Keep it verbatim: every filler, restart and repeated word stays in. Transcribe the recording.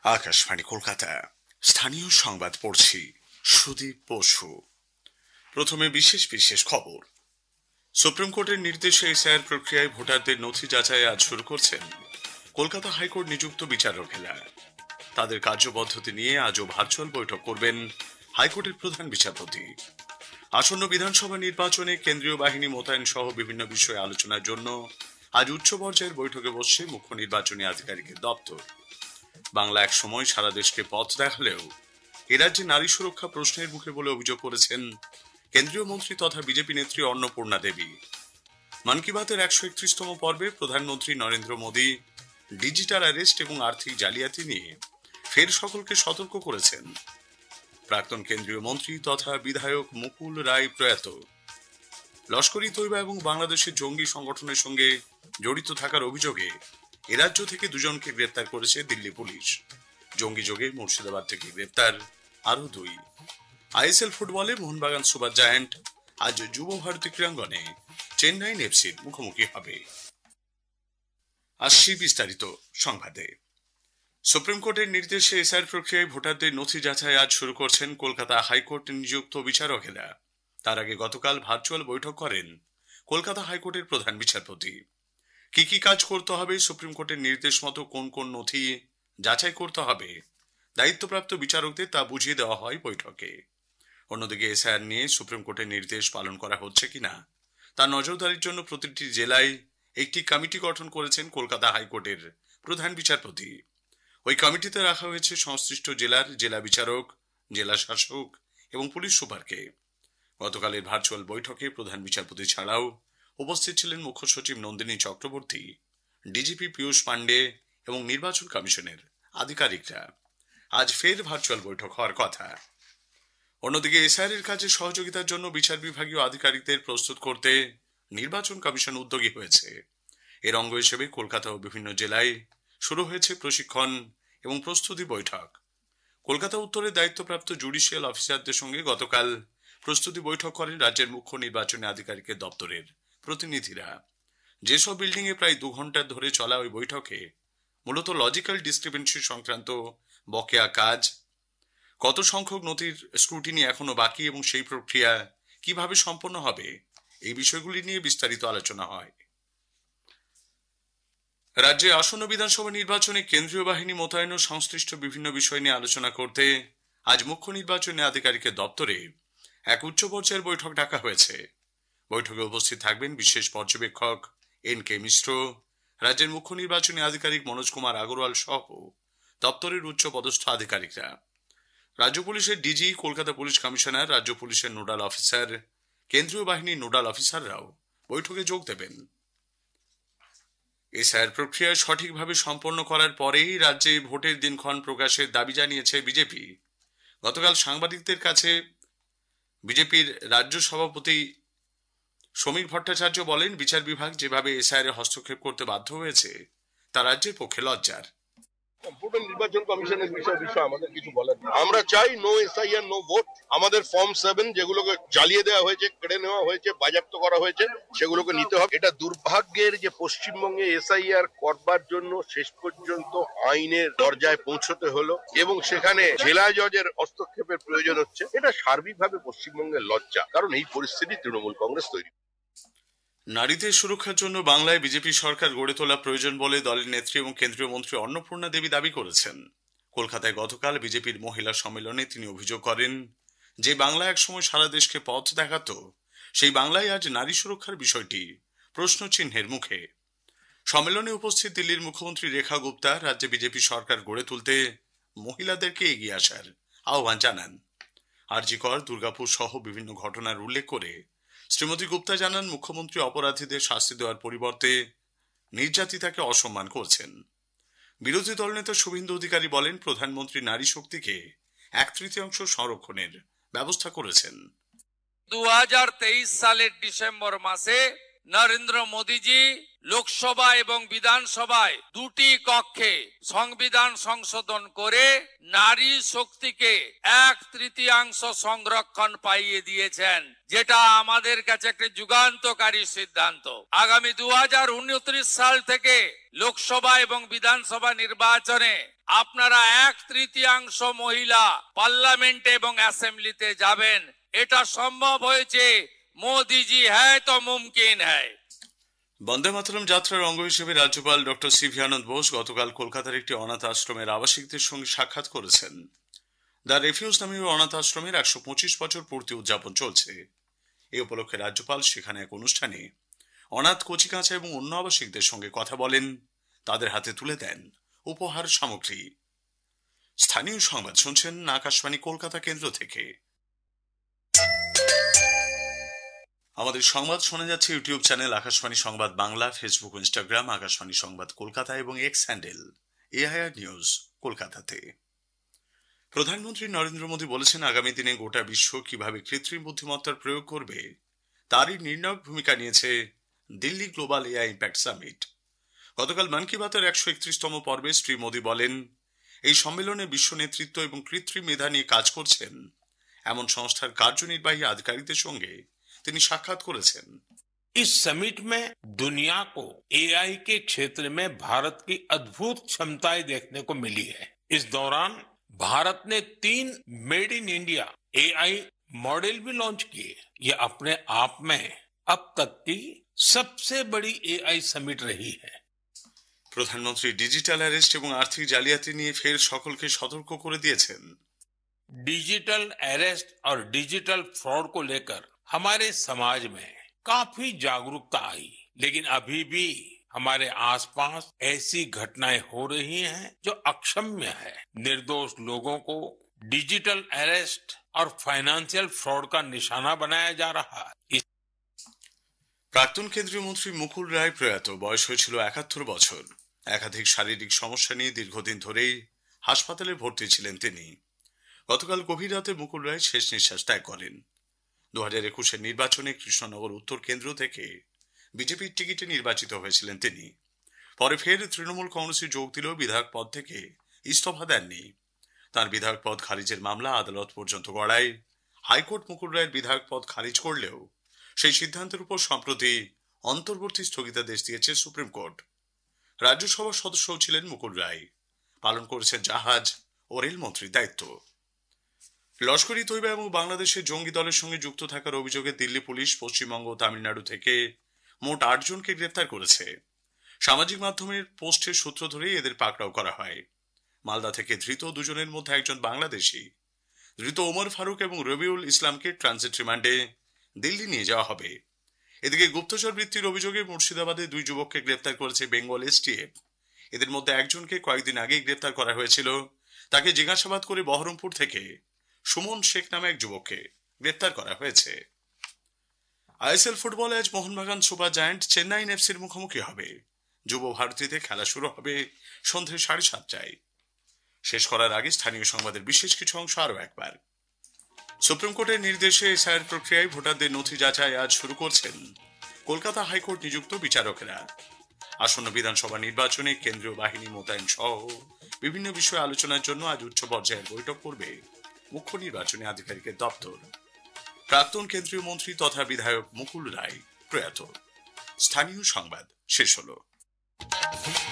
আকাশবাণী কলকাতা স্থানীয় সংবাদ পড়ছি সুদীপ বসু। প্রথমে বিশেষ বিশেষ খবর। সুপ্রিম কোর্টের নির্দেশে এসআইআর প্রক্রিয়ায় ভোটারদের নথি যাচাই আজ শুরু করছেন কলকাতা হাইকোর্ট নিযুক্ত বিচারকেরা। তাদের কার্যপদ্ধতি নিয়ে আজও ভার্চুয়াল বৈঠক করবেন হাইকোর্টের প্রধান বিচারপতি। আসন্ন বিধানসভা নির্বাচনে কেন্দ্রীয় বাহিনী মোতায়েন সহ বিভিন্ন বিষয়ে আলোচনার জন্য আজ উচ্চ পর্যায়ের বৈঠকে বসছে মুখ্য নির্বাচনী আধিকারিকের দপ্তর। বাংলা এক সময় সারা দেশকে পথ দেখালেও এ রাজ্যে নারী সুরক্ষা প্রশ্নের মুখে বলে অভিযোগ করেছেন কেন্দ্রীয় মন্ত্রী তথা বিজেপি নেত্রী অন্নপূর্ণা দেবী। মন কি বাতের একশো একত্রিশতম পর্বে প্রধানমন্ত্রী নরেন্দ্র মোদী ডিজিটাল অ্যারেস্ট এবং আর্থিক জালিয়াতি নিয়ে ফের সকলকে সতর্ক করেছেন। প্রাক্তন কেন্দ্রীয় মন্ত্রী তথা বিধায়ক মুকুল রায় প্রয়াত। লস্কর-ই তৈবা এবং বাংলাদেশের জঙ্গি সংগঠনের সঙ্গে জড়িত থাকার অভিযোগে এ রাজ্য থেকে দুজনকে গ্রেপ্তার করেছে দিল্লি পুলিশ। জঙ্গি যোগে মুর্শিদাবাদ থেকে গ্রেপ্তার আরো দুই। আইএসএল ফুটবলে মোহনবাগান সুপার জায়ান্ট আজ যুব ভারতী ক্রীড়াঙ্গনে চেন্নাইন এফসির মুখোমুখি হবে। আসছি বিস্তারিত সংবাদে। সুপ্রিম কোর্টের নির্দেশে এসআইআর প্রক্রিয়ায় ভোটারদের নথি যাচাই আজ শুরু করছেন কলকাতা হাইকোর্ট নিযুক্ত বিচারকেরা। তার আগে গতকাল ভার্চুয়াল বৈঠক করেন কলকাতা হাইকোর্টের প্রধান বিচারপতি। কি কি কাজ করতে হবে, সুপ্রিম কোর্টের নির্দেশ মতো কোন কোন নথি যাচাই করতে হবে, দায়িত্বপ্রাপ্ত বিচারকদের তা বুঝিয়ে দেওয়া হয় বৈঠকে। অন্যদিকে এসআইআর নিয়ে সুপ্রিম কোর্টের নির্দেশ পালন করা হচ্ছে কিনা তা নজরদারির জন্য প্রতিটি জেলায় একটি কমিটি গঠন করেছেন কলকাতা হাইকোর্টের প্রধান বিচারপতি। ওই কমিটিতে রাখা হয়েছে সংশ্লিষ্ট জেলার জেলা বিচারক, জেলা শাসক এবং পুলিশ সুপারকে। গতকালের ভার্চুয়াল বৈঠকে প্রধান বিচারপতি ছাড়াও উপস্থিত ছিলেন মুখ্য সচিব নন্দিনী চক্রবর্তী, ডিজিপি পীযূষ পান্ডে এবং নির্বাচন কমিশনের আধিকারিকরা। আজ ফের ভার্চুয়াল বৈঠক হওয়ার কথা। অন্যদিকে এসআইআর এর কাজে সহযোগিতার জন্য বিচার বিভাগীয় আধিকারিকদের প্রস্তুত করতে নির্বাচন কমিশন উদ্যোগী হয়েছে। এর অঙ্গ হিসেবে কলকাতা ও বিভিন্ন জেলায় শুরু হয়েছে প্রশিক্ষণ এবং প্রস্তুতি বৈঠক। কলকাতা উত্তরের দায়িত্বপ্রাপ্ত জুডিশিয়াল অফিসারদের সঙ্গে গতকাল প্রস্তুতি বৈঠক করেন রাজ্যের মুখ্য নির্বাচনী আধিকারিকের দপ্তরের প্রতিনিধিরা। যেসব বিল্ডিং এ প্রায় দু ঘন্টা ধরে চলা ওই বৈঠকে মূলত লজিক্যাল ডিসক্রিপেন্সি সংক্রান্ত বকেয়া কাজ, কত সংখ্যক নথির স্ক্রুটিনি এখনো বাকি এবং সেই প্রক্রিয়া কিভাবে সম্পন্ন হবে, এই বিষয়গুলি নিয়ে বিস্তারিত আলোচনা হয়। রাজ্যে আসন্ন বিধানসভা নির্বাচনে কেন্দ্রীয় বাহিনী মোতায়েন ও সংশ্লিষ্ট বিভিন্ন বিষয় নিয়ে আলোচনা করতে আজ মুখ্য নির্বাচনী আধিকারিকের দপ্তরে এক উচ্চ পর্যায়ের বৈঠক ডাকা হয়েছে। বৈঠকে উপস্থিত থাকবেন বিশেষ পর্যবেক্ষক এন কে মিশ্র, রাজ্যের মুখ্য নির্বাচনী আধিকারিক মনোজ কুমার আগরওয়াল সহ দপ্তরের উচ্চ পদস্থ আধিকারিকরা। রাজ্য পুলিশের ডিজি, কলকাতা পুলিশ কমিশনার, রাজ্য পুলিশের নোডাল অফিসার, কেন্দ্রীয় বাহিনীর নোডাল অফিসাররাও বৈঠকে যোগ দেবেন। এসআইআর প্রক্রিয়া সঠিকভাবে সম্পন্ন করার পরেই রাজ্যে ভোটের দিনক্ষণ প্রকাশের দাবি জানিয়েছে বিজেপি। গতকাল সাংবাদিকদের কাছে বিজেপির রাজ্য সভাপতি সমীর ভট্টাচার্য বলেন, বিচার বিভাগ যেভাবে এসআইআর এ হস্তক্ষেপ করতে বাধ্য হয়েছে তা রাজ্যের পক্ষে লজ্জার। সম্পূর্ণ নির্বাচন কমিশনের বিষয় বিষয় আমাদের কিছু বলার নেই। আমরা চাই নো এসআইআর নো ভোট। আমাদের ফর্ম সেভেন যেগুলোকে জ্বালিয়ে দেওয়া হয়েছে, কেড়ে নেওয়া হয়েছে, বাজেয়াপ্ত করা হয়েছে, সেগুলোকে নিতে হবে। এটা দুর্ভাগ্যের যে পশ্চিমবঙ্গে এসআইআর করবার জন্য শেষ পর্যন্ত আইনের দরজায় পৌঁছতে হলো এবং সেখানে জেলা জজের হস্তক্ষেপের প্রয়োজন হচ্ছে। এটা সার্বিকভাবে পশ্চিমবঙ্গের লজ্জা, কারণ এই পরিস্থিতি তৃণমূল কংগ্রেস তৈরি। নারীদের সুরক্ষার জন্য বাংলায় বিজেপি সরকার গড়ে তোলা প্রয়োজন বলে দলের নেত্রী এবং কেন্দ্রীয় মন্ত্রী অন্নপূর্ণা দেবী দাবি করেছেন। কলকাতায় গতকাল বিজেপির মহিলা সম্মেলনে তিনি অভিযোগ করেন যে বাংলা একসময় সারা দেশকে পথ দেখাত, সেই বাংলায় আজ নারী সুরক্ষার বিষয়টি প্রশ্ন চিহ্নের মুখে। সম্মেলনে উপস্থিত দিল্লির মুখ্যমন্ত্রী রেখা গুপ্তা রাজ্যে বিজেপি সরকার গড়ে তুলতে মহিলাদেরকে এগিয়ে আসার আহ্বান জানান। আরজি কর, দুর্গাপুর সহ বিভিন্ন ঘটনার উল্লেখ করে শ্রীমতী গুপ্তা জানান, মুখ্যমন্ত্রী অপরাধীদের শাস্তি দেওয়ার পরিবর্তে নির্যাতিতাকে অসম্মান করছেন। বিরোধী দলনেতা শুভেন্দু অধিকারী বলেন, প্রধানমন্ত্রী নারী শক্তিকে এক তৃতীয়াংশ সংরক্ষণের ব্যবস্থা করেছেন। দু হাজার তেইশ সালের ডিসেম্বর মাসে নরেন্দ্র মোদীজি লোকসভা এবং বিধানসভায় দুটি কক্ষে সংবিধান সংশোধন করে নারী শক্তিকে এক তৃতীয়াংশ সংরক্ষণ পাইয়ে দিয়েছেন, যেটা আমাদের কাছে একটি যুগান্তকারী সিদ্ধান্ত। আগামী দু হাজার উনত্রিশ সাল থেকে লোকসভা এবং বিধানসভা নির্বাচনে আপনারা এক তৃতীয়াংশ মহিলা পার্লামেন্টে এবং অ্যাসেম্বলিতে যাবেন। এটা সম্ভব হয়েছে, মোদিজি হ্যায় তো মুমকিন হ্যায়। বন্দে মাতরম যাত্রার অঙ্গ হিসেবে রাজ্যপাল doctor C V Ananda Bose গতকাল কলকাতার একটি অনাথ আশ্রমের আবাসিকদের সঙ্গে সাক্ষাৎ করেছেন। দ্য রেফিউজ নামীয় অনাথ আশ্রমের একশো পঁচিশ বছর পূর্তি উদযাপন চলছে। এ উপলক্ষে রাজ্যপাল সেখানে এক অনুষ্ঠানে অনাথ কচিকাঁচা এবং অন্য আবাসিকদের সঙ্গে কথা বলেন, তাদের হাতে তুলে দেন উপহার সামগ্রী। স্থানীয় সংবাদ শুনছেন আকাশবাণী কলকাতা কেন্দ্র থেকে। আমাদের সংবাদ শোনা যাচ্ছে ইউটিউব চ্যানেল আকাশবাণী সংবাদ বাংলা, ফেসবুক, ইনস্টাগ্রাম আকাশবাণী সংবাদ কলকাতা এবং এক্স হ্যান্ডেল এআইআর নিউজ কলকাতাতে। প্রধানমন্ত্রী নরেন্দ্র মোদী বলেছেন, আগামী দিনে গোটা বিশ্ব কিভাবে কৃত্রিম বুদ্ধিমত্তার প্রয়োগ করবে তারই নির্ণায়ক ভূমিকা নিয়েছে Delhi global AI impact summit. গতকাল মন কি বাতের একশো একত্রিশতম পর্বে শ্রী মোদী বলেন, এই সম্মেলনে বিশ্ব নেতৃত্ব এবং কৃত্রিম মেধা নিয়ে কাজ করছেন এমন সংস্থার কার্যনির্বাহী আধিকারিকদের সঙ্গে তিনি সাক্ষাৎ করেছেন। इस समिट में दुनिया को एआई के क्षेत्र में भारत की अद्भुत क्षमताएं देखने को मिली है। इस दौरान भारत ने तीन made in India AI model भी लॉन्च किए। ये अपने आप में अब तक की सबसे बड़ी एआई समिट रही है। প্রধানমন্ত্রী ডিজিটাল অ্যারেস্ট এবং আর্থিক জালিয়াতি নিয়ে ফের সকলকে সতর্ক করে দিয়েছেন। डिजिटल अरेस्ट और डिजिटल फ्रॉड को लेकर हमारे समाज में काफी जागरूकता आई, लेकिन अभी भी हमारे आसपास ऐसी घटनाएं हो रही हैं जो अक्षम्य है। निर्दोष लोगों को डिजिटल अरेस्ट और फाइनेंशियल फ्रॉड का निशाना बनाया जा रहा है। প্রাক্তন কেন্দ্রীয় মন্ত্রী মুকুল রায় প্রয়াত, বয়স হয়েছিল একাত্তর বছর। একাধিক শারীরিক সমস্যা নিয়ে দীর্ঘদিন ধরেই হাসপাতালে ভর্তি ছিলেন তিনি। গতকাল গভীর রাতে মুকুল রায় শেষ নিঃশ্বাস ত্যাগ করেন। দু হাজার একুশের নির্বাচনে কৃষ্ণনগর উত্তর কেন্দ্র থেকে বিজেপির টিকিটে নির্বাচিত হয়েছিলেন তিনি। পরে ফের তৃণমূল কংগ্রেসে যোগ দিলেও বিধায়ক পদ থেকে ইস্তফা দেননি। তার বিধায়ক পদ খারিজের মামলা আদালত পর্যন্ত গড়ায়। হাইকোর্ট মুকুল রায়ের বিধায়ক পদ খারিজ করলেও সেই সিদ্ধান্তের উপর সম্প্রতি অন্তর্বর্তী স্থগিতাদেশ দিয়েছে সুপ্রিম কোর্ট। রাজ্যসভার সদস্যও ছিলেন মুকুল রায়, পালন করেছেন জাহাজ ও রেলমন্ত্রীর দায়িত্ব। লস্কর ই তৈবা এবং বাংলাদেশের জঙ্গি দলের সঙ্গে যুক্ত থাকার অভিযোগে দিল্লি পুলিশ পশ্চিমবঙ্গ ও তামিলনাড়ু থেকে মোট আট জনকে গ্রেফতার করেছে। সামাজিক মাধ্যমের পোস্টের সূত্র ধরে এদের পাকড়াও করা হয়। মালদা থেকে ধৃত দুজনের মধ্যে একজন বাংলাদেশি। ধৃত ওমর ফারুক এবং রবিউল ইসলামকে ট্রানজিট রিমান্ডে দিল্লি নিয়ে যাওয়া হবে। এদিকে গুপ্তচর বৃত্তির অভিযোগে মুর্শিদাবাদে দুই যুবককে গ্রেফতার করেছে বেঙ্গল এসটিএফ। এদের মধ্যে একজনকে কয়েকদিন আগেই গ্রেফতার করা হয়েছিল। তাকে জিজ্ঞাসাবাদ করে বহরমপুর থেকে সুমন শেখ নামে এক যুবককে গ্রেফতার করা হয়েছে। আইএসএল ফুটবলে আজ মোহনবাগান সুপার জায়ান্ট চেন্নাইন এফসির মুখোমুখি হবে। যুব ভারতীতে খেলা শুরু হবে সন্ধ্যে সাড়ে সাতটায়। শেষ করার আগে স্থানীয় সংবাদের বিশেষ কিছু অংশ আরো একবার। সুপ্রিম কোর্টের নির্দেশে এসআইআর প্রক্রিয়ায় ভোটারদের নথি যাচাই আজ শুরু করছেন কলকাতা হাইকোর্ট নিযুক্ত বিচারকেরা। আসন্ন বিধানসভা নির্বাচনে কেন্দ্রীয় বাহিনী মোতায়েন সহ বিভিন্ন বিষয়ে আলোচনার জন্য আজ উচ্চ পর্যায়ের বৈঠক করবে মুখ্য নির্বাচনী আধিকারিকের দপ্তর। প্রাক্তন কেন্দ্রীয় মন্ত্রী তথা বিধায়ক মুকুল রায় প্রয়াত। স্থানীয় সংবাদ শেষ হলো।